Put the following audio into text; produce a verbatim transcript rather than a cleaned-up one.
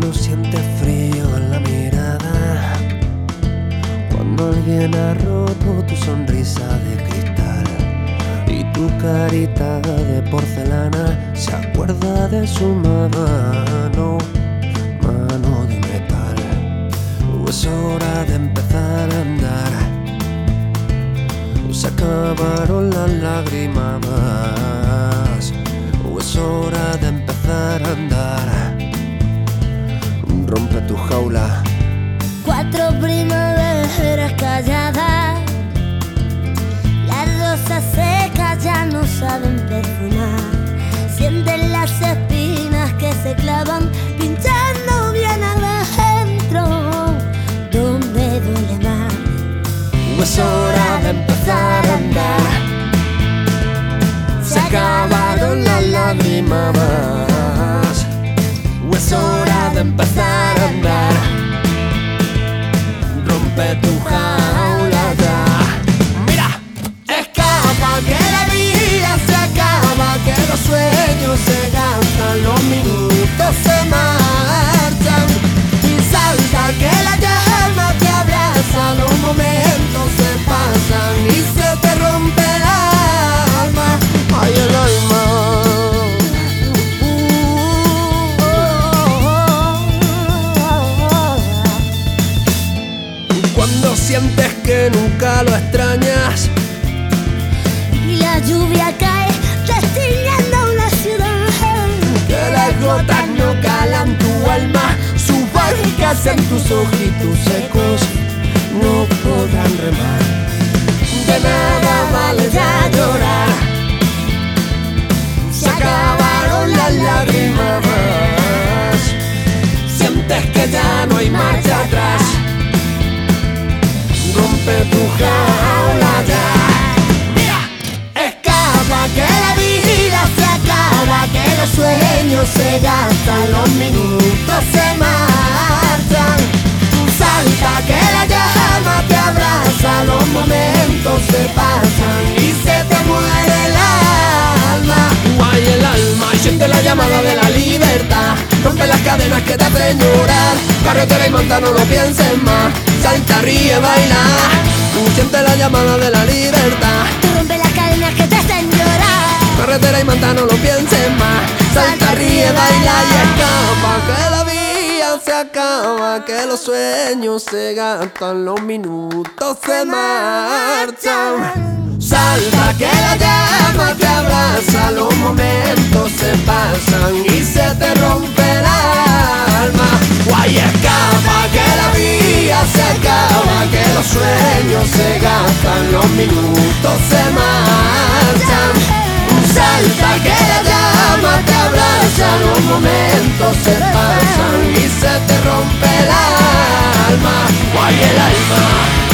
Cuando sientes frío en la mirada, cuando alguien ha roto tu sonrisa de cristal y tu carita de porcelana se acuerda de su mano, mano de metal. Es hora de empezar a andar, se acabaron las lágrimas. Es hora de empezar a andar, rompe tu jaula. Cuatro primaveras calladas, las rosas secas ya no saben perfumar. Sienten las espinas que se clavan, pinchando bien adentro, donde duele más. Es hora de empezar a andar, se acabaron las lágrimas. Es hora de empezar a andar, rompe tu jaula ya. Mira, escapa que la vida se acaba, que los sueños se gastan, los minutos se marchan. Y salta que la llama te abraza, los momentos se pasan y se te rompe el alma. Ay, el alma. Cuando sientes que nunca lo extrañas Y la lluvia cae destiñendo una ciudad, que las gotas no calan tu alma, sus barricas en tus ojitos secos no podrán remar. De nada vale ya llorar, se acabaron las lágrimas. Sientes que ya no hay marcha atrás, rompe tu jaula ya. Mira, escapa que la vida se acaba, que los sueños se gastan, los minutos se marchan. Salta que la llama te abraza, los momentos se pasan y se te muere el alma. Guay el alma y siente la llamada de la libertad, rompe las cadenas que te hacen llorar. Carretera y monta, no lo pienses más, salta, ríe, baila. Siente la llamada de la libertad, rompe las cadenas que te hacen llorar. carretera y monta, no lo pienses más, salta, ríe, baila y escapa que la vida se acaba, que los sueños se gastan, los minutos se marchan. Salta que la llama te abraza, los momentos se pasan y se te rompe el alma. Guay, escapa que la vida se acaba, que los sueños se gastan, los minutos se marchan. Salta que la llama te abraza, los momentos se pasan y se te rompe el alma. Guay, el alma.